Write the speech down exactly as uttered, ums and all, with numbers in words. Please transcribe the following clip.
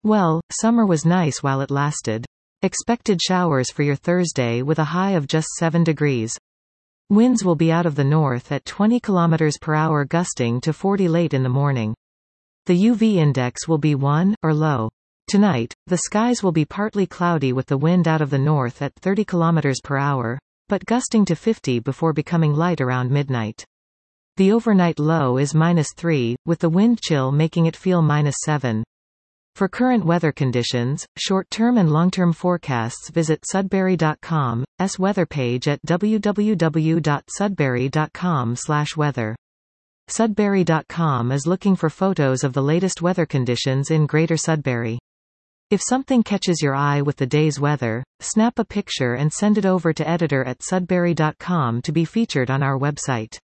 Well, summer was nice while it lasted. Expected showers for your Thursday with a high of just seven degrees. Winds will be out of the north at twenty kilometers per hour gusting to forty late in the morning. The U V index will be one, or low. Tonight, the skies will be partly cloudy with the wind out of the north at thirty kilometers per hour, but gusting to fifty before becoming light around midnight. The overnight low is minus three, with the wind chill making it feel minus seven. For current weather conditions, short-term and long-term forecasts visit Sudbury dot com's weather page at w w w dot sudbury dot com slash weather. Sudbury dot com is looking for photos of the latest weather conditions in Greater Sudbury. If something catches your eye with the day's weather, snap a picture and send it over to editor at sudbury dot com to be featured on our website.